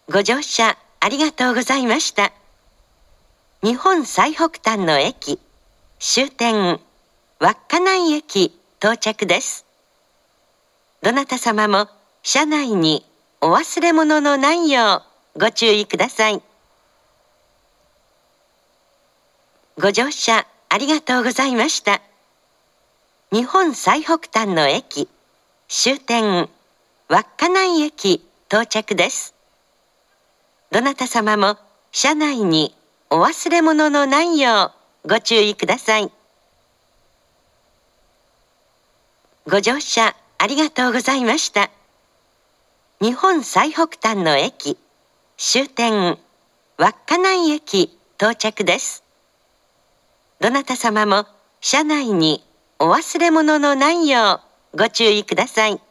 ご乗車ありがとうございました。日本最北端の駅、終点、稚内駅到着です。どなた様も車内にお忘れ物のないようご注意ください。ご乗車ありがとうございました。日本最北端の駅、終点、稚内駅到着です。どなた様も車内にお忘れ物のないようご注意ください。ご乗車ありがとうございました。日本最北端の駅、終点、稚内駅到着です。どなた様も車内にお忘れ物のないようご注意ください。